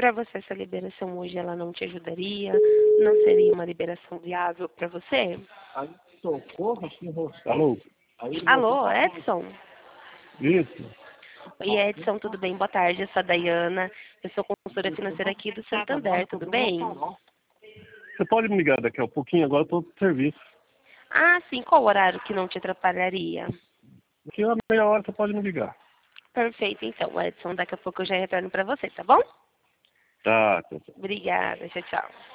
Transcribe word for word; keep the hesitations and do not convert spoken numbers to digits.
para você essa liberação hoje ela não te ajudaria? Não seria uma liberação viável para você? Aí socorro, assim, rosto. Alô? Alô, Edson? Isso. Oi, Edson, tudo bem? Boa tarde, eu sou a Dayana. Eu sou consultora financeira aqui do Santander, tudo bem? Você pode me ligar daqui a pouquinho? Agora eu estou no serviço. Ah, sim, qual horário que não te atrapalharia? Daqui a meia hora você pode me ligar. Perfeito, então, Edson, daqui a pouco eu já retorno para você, tá bom? Tá, tá, tá. Obrigada, tchau, tchau.